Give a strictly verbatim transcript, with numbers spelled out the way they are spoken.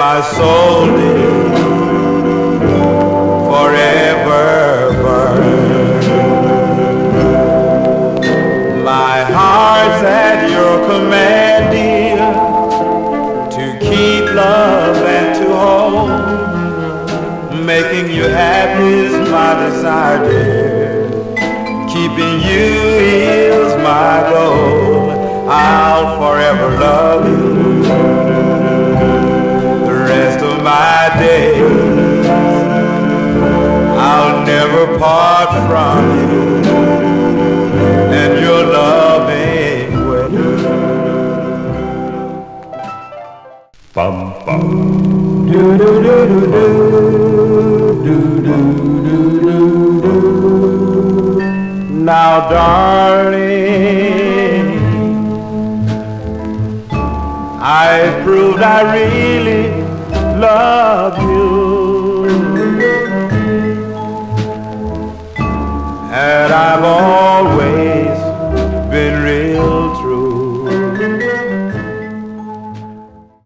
my soul did forever burn. My heart's at your command, dear, to keep love and to hold. Making you happy is my desire, dear. Keeping you is my goal. I'll forever love you the rest of my days. I'll never part from you and your loving way. Bum bum. Do do do do do do do do do do. Now, darling, I proved I really love you, and I've always